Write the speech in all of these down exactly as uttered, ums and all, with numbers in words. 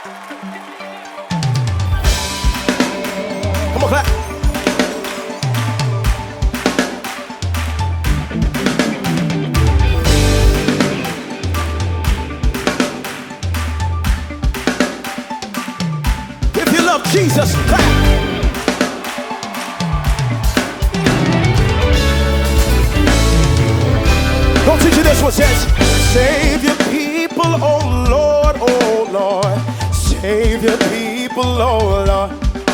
Come on, clap. If you love Jesus, clap. Don't teach you this one says, save your people, oh Lord, oh Lord. Save your people, oh Lord.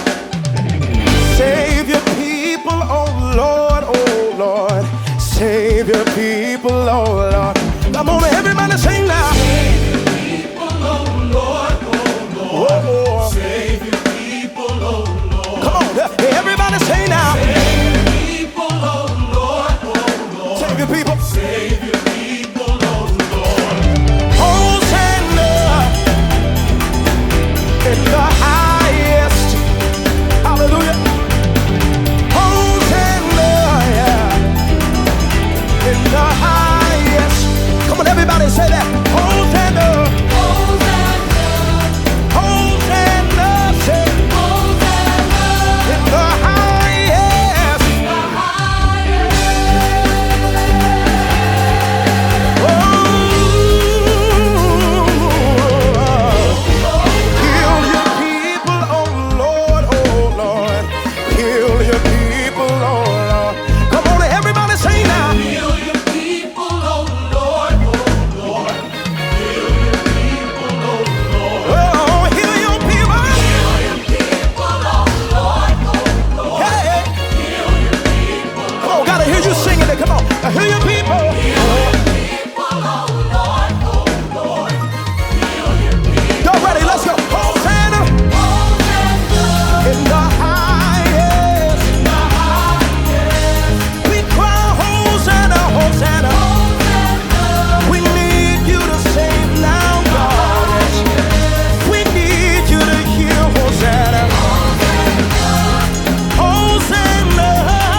Save your people, oh Lord, oh Lord. Save your people, oh Lord. Come on, everybody sing now. Save your people, oh Lord, oh Lord. Oh, oh. Save your people, oh Lord. Come on, everybody sing now. Save your people, oh Lord, oh Lord. Save your people. Save your people, oh Lord. Hosanna in the highest. Hallelujah. Hosanna, yeah, in the highest. Come on, everybody say that. Hosanna. Hosanna, Hosanna, say, Hosanna, in the highest. the highest. Oh, heal your people, oh Lord, oh Lord. Heal your people, oh Lord. Come on, everybody say now. Heal your people, oh Lord, oh Lord. Heal your people, oh Lord. Oh, heal your people. Heal your people, oh Lord, oh Lord. Hey, Heal your people, come on, gotta hear you singing it. Come on, I hear your people. heal your people, oh Lord, oh Lord. Heal your people. Y'all ready? Let's go. Hosanna Hosanna, in the highest. the highest. We cry Hosanna, Hosanna. Hosanna, We need you to save now, God. We need you to heal, Hosanna. Hosanna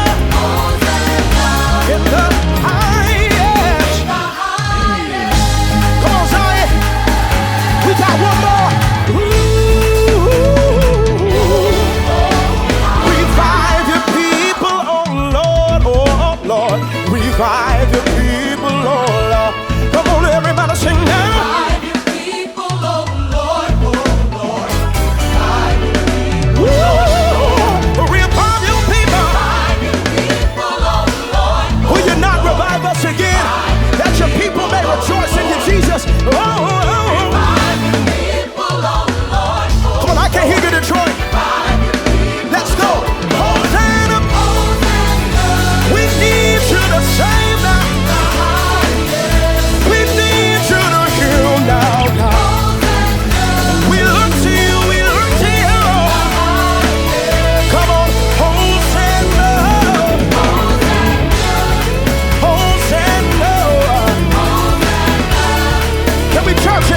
in the highest. the highest. Come on, Zion. We got one more. Ooh. Revive your people, oh Lord, oh Lord. Revive your people, oh Lord. Come on, everybody sing now. Revive your people, oh Lord, oh Lord. Revive your people. Ooh. Revive your people. Revive your people, oh Lord. Will you not revive us again? That your people may rejoice in you, Jesus. Oh, oh, oh. Revive your people, oh Lord. Come on, I can't hear you, Detroit. Revive your people. Let's go. Hosanna. Hosanna, We need you to save now. the highest. We need you to heal now, God. Hosanna, We look to you, we look to you. Come on, Hosanna. Hosanna. Can we church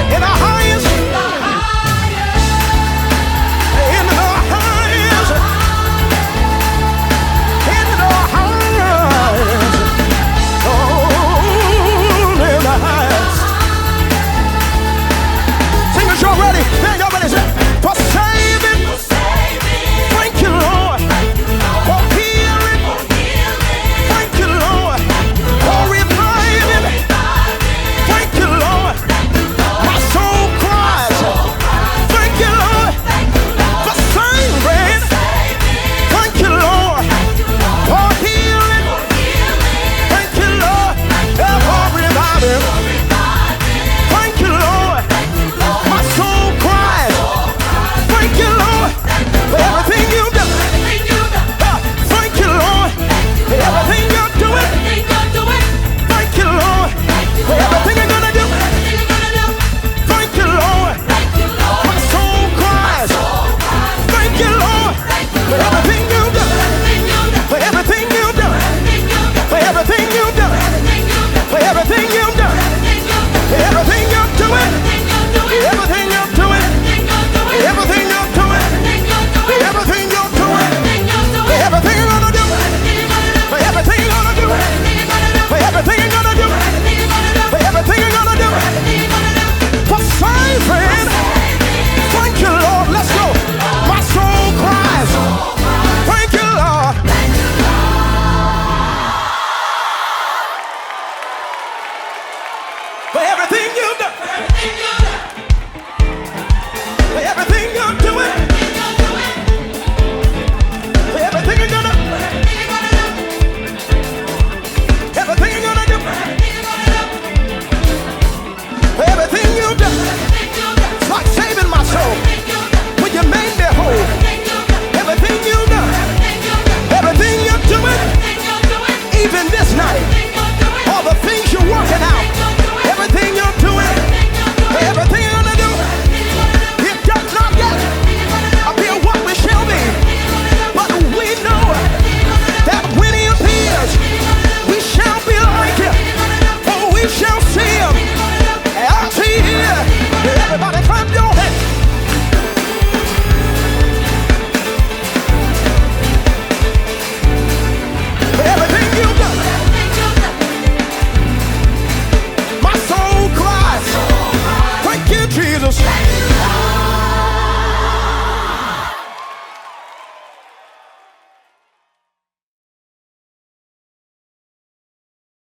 everything you've done, everything you've done, everything you've